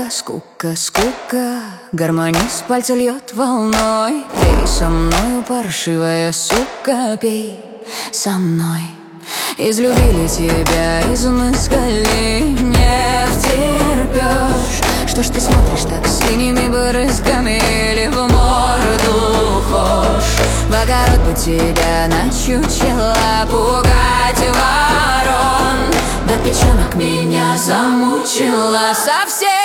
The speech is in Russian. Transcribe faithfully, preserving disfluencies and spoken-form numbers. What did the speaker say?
скука, скука, скука. Гармонист пальцы льет волной. Пей со мною, паршивая сука, пей со мной. Излюбили тебя, измыскали, не втерпешь. Что ж ты смотришь так синими брызгами или в морду хошь? В огород бы тебя начучила пугать ворон. Да печенок меня замучила совсем.